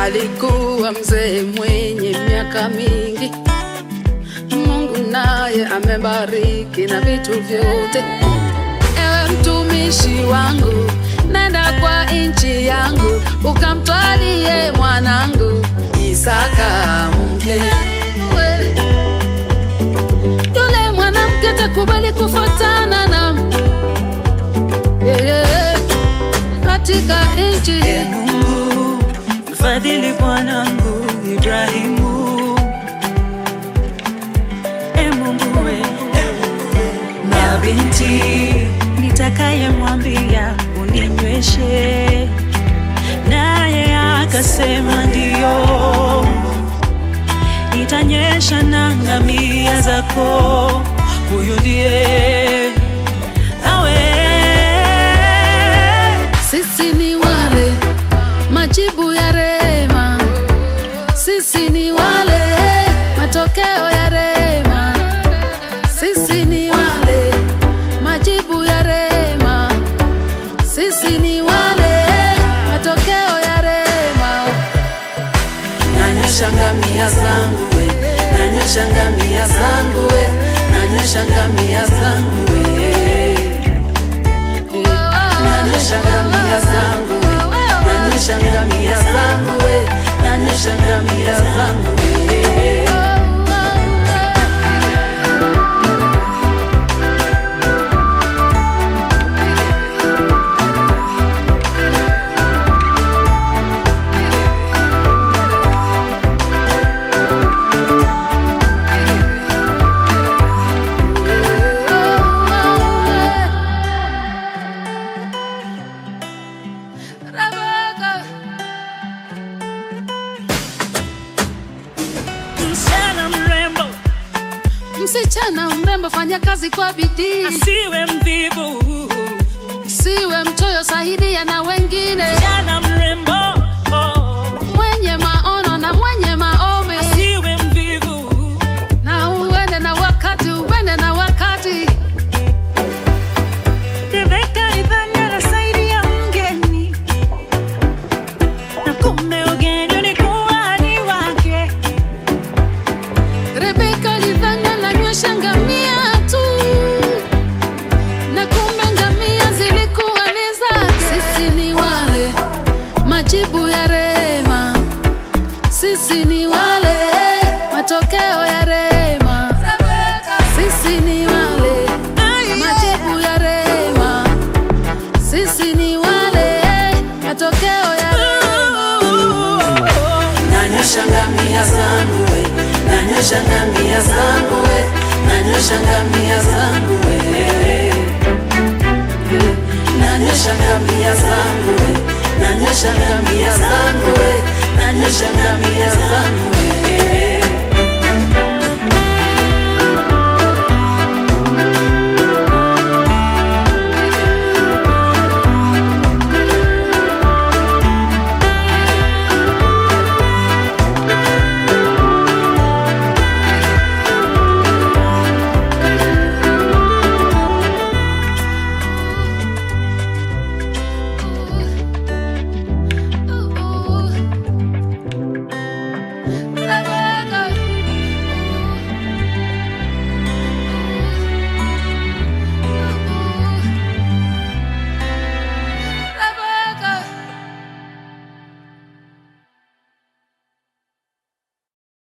alikuwa mzee mwenye miaka mingi. Mungu naye amebariki na vitu vyote. Ewe mtumishi wangu, nenda kwa nchi yangu, ukamtwalie mwanangu Isaka mke. Yule mwanamke takubali kufuatana na katika nchi. Mungu mfadhili bwanangu Ibrahimu. Mungu we, na binti nitakaye mwambia uninyweshe, naye akasema ndio, nitanyesha na ngamia zako. Huyu ndiye awe. Sisi ni wale majibu ya rehema, sisi ni wale matokeo ya rehema, sisi ni wale majibu ya rehema, sisi ni wale matokeo ya rehema. Nanyosha ngamia zangu we, nanyosha ngamia zangu we, nanyosha ngamia zangu we, nanyosha ngamia zangu we, nanyosha ngamia zangu we, nanyosha ngamia zangu we. Msichana mrembo, fanya kazi kwa bidii, asiwe mvivu, siwe mchoyo, saidia na wengine. msichana mrembo, mwenye maono na mwenye maombi, asiwe mvivu, na uende na wakati, uende na wakati. Rebeka idhani anasaidia mgeni, na kumbe ugeni ulikuwa ni wake. Rebeka lidhani ananywesha ngamia tu, na kumbe ngamia zilikuwa ni zake. Sisi ni wale majibu ya rehema, sisi ni wale matokeo ya rehema, sisi ni wale majibu ya rehema, sisi ni wale matokeo ya rehema. Nanyosha ngamia zangu we, nanyosha ngamia zangu we, nanyosha ngamia zangu we, nanyosha ngamia zangu we, nanyosha ngamia zangu we, nanyosha ngamia zangu we.